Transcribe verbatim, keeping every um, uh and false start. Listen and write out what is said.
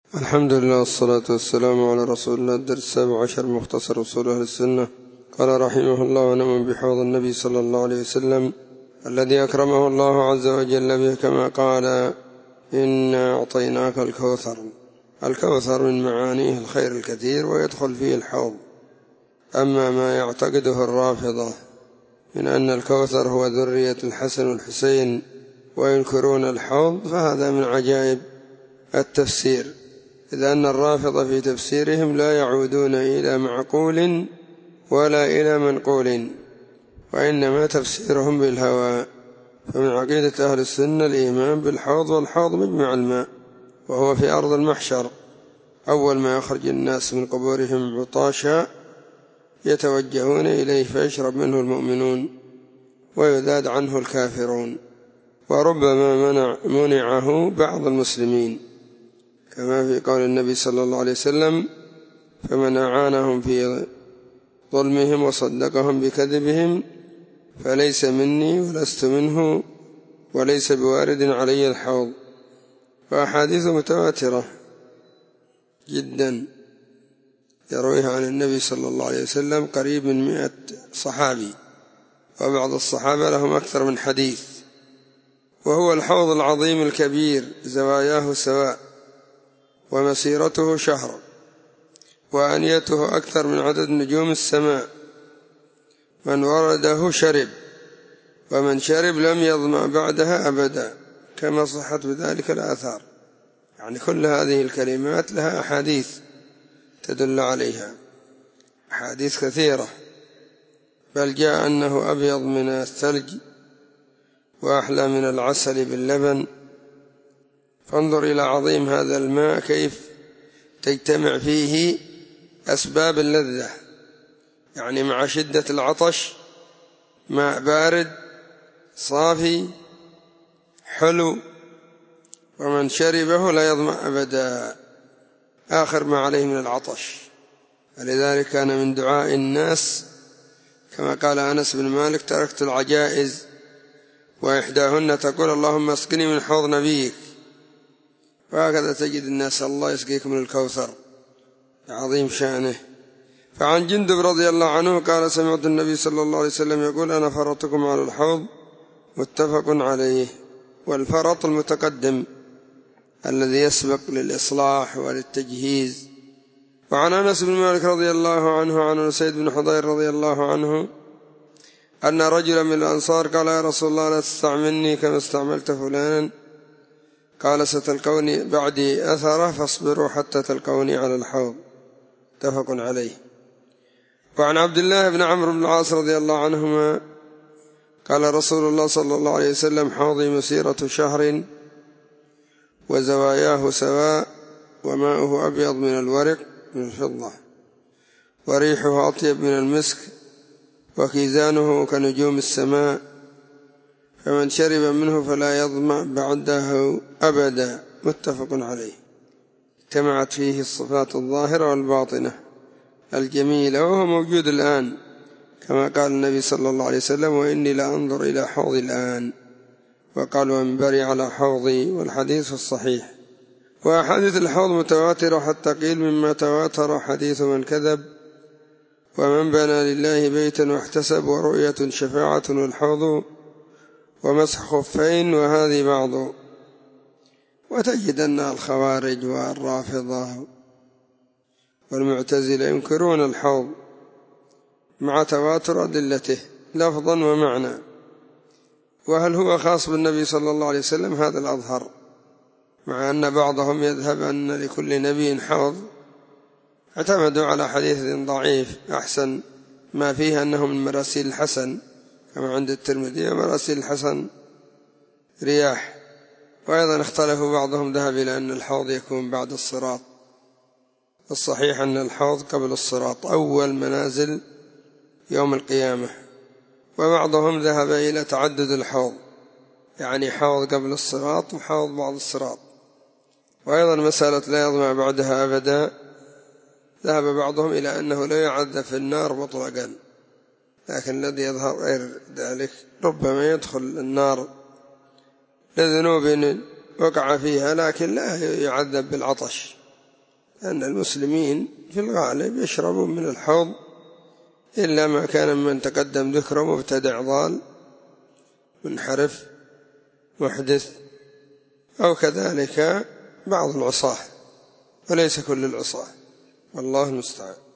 الحمد لله والصلاة والسلام على رسول الله. الدرس السابع عشر مختصر أصول أهل السنة. قال رحمه الله: ونؤمن بحوض النبي صلى الله عليه وسلم الذي أكرمه الله عز وجل به، كما قال: إنا أعطيناك الكوثر. الكوثر من معانيه الخير الكثير، ويدخل فيه الحوض. أما ما يعتقده الرافضة من أن الكوثر هو ذرية الحسن والحسين وينكرون الحوض، فهذا من عجائب التفسير، إذ أن الرافضة في تفسيرهم لا يعودون إلى معقول ولا إلى منقول، وإنما تفسيرهم بالهوى. فمن عقيدة أهل السنة الإيمان بالحوض، والحوض مجمع الماء، وهو في أرض المحشر، أول ما يخرج الناس من قبورهم عطاشا يتوجهون إليه فيشرب منه المؤمنون ويذاد عنه الكافرون، وربما منع منعه بعض المسلمين، كما في قول النبي صلى الله عليه وسلم: فمن أعانهم في ظلمهم وصدقهم بكذبهم فليس مني ولست منه وليس بوارد علي الحوض. وأحاديث متواترة جدا يرويها عن النبي صلى الله عليه وسلم قريب من مئة صحابي، وبعض الصحابة لهم أكثر من حديث. وهو الحوض العظيم الكبير، زواياه سواء، ومسيرته شهر، وأنيته أكثر من عدد نجوم السماء. من ورده شرب، ومن شرب لم يظمأ بعدها أبدا، كما صحت بذلك الآثار. يعني كل هذه الكلمات لها أحاديث تدل عليها، أحاديث كثيرة، بل جاء أنه أبيض من الثلج وأحلى من العسل باللبن. فانظر إلى عظيم هذا الماء، كيف تجتمع فيه أسباب اللذة، يعني مع شدة العطش ماء بارد صافي حلو، ومن شربه لا يظمأ أبدا آخر ما عليه من العطش. فلذلك كان من دعاء الناس كما قال أنس بن مالك: تركت العجائز وإحداهن تقول اللهم اسقني من حوض نبيك. وهكذا تجد الناس: الله يسقيك من الكوثر، عظيم شأنه. فعن جندب رضي الله عنه قال: سمعت النبي صلى الله عليه وسلم يقول: أنا فرطكم على الحوض، متفق عليه. والفرط المتقدم الذي يسبق للإصلاح وللتجهيز. وعن أنس بن مالك رضي الله عنه عن سيد بن حضير رضي الله عنه أن رجلا من الأنصار قال: يا رسول الله، لا تستعملني كما استعملت فلانا. قال: ستلقوني بعدي أثره، فاصبروا حتى تلقوني على الحوض، متفق عليه. وعن عبد الله بن عمرو بن العاص رضي الله عنهما قال رسول الله صلى الله عليه وسلم: حوضي مسيرة شهر، وزواياه سواء، وماؤه أبيض من الورق من الفضة، وريحه أطيب من المسك، وكيزانه كنجوم السماء، فمن شرب منه فلا يظمأ بعده أبدا، متفق عليه. اجتمعت فيه الصفات الظاهرة والباطنة الجميلة، وهو موجود الآن، كما قال النبي صلى الله عليه وسلم: وإني لأنظر إلى حوضي الآن. وقال: ومنبري على حوضي. والحديث الصحيح. وأحاديث الحوض متواترة، حتى قيل مما تواتر حديث من كذب، ومن بنى لله بيتا واحتسب، ورؤية شفاعة، والحوض، ومسح خفين، وهذه بعض. وتجد أن الخوارج والرافضة والمعتزلة ينكرون الحوض مع تواتر أدلته لفظا ومعنى. وهل هو خاص بالنبي صلى الله عليه وسلم؟ هذا الأظهر، مع أن بعضهم يذهب أن لكل نبي حوض. اعتمدوا على حديث ضعيف أحسن ما فيه أنه من مراسيل الحسن، كما عند الترمذي: ومراسيل الحسن رياح. وأيضا اختلفوا، بعضهم ذهب إلى أن الحوض يكون بعد الصراط. الصحيح أن الحوض قبل الصراط، أول منازل يوم القيامة. وبعضهم ذهب إلى تعدد الحوض، يعني حوض قبل الصراط وحوض بعد الصراط. وأيضا مسألة لا يظمأ بعدها أبدا، ذهب بعضهم إلى أنه لا يعذب في النار مطلقا، لكن الذي يظهر غير ذلك، ربما يدخل النار لذنوب وقع فيها، لكن لا يعذب بالعطش. أن المسلمين في الغالب يشربون من الحوض إلا ما كان من تقدم ذكره مبتدع ضال منحرف محدث، أو كذلك بعض العصاة وليس كل العصاة، والله المستعان.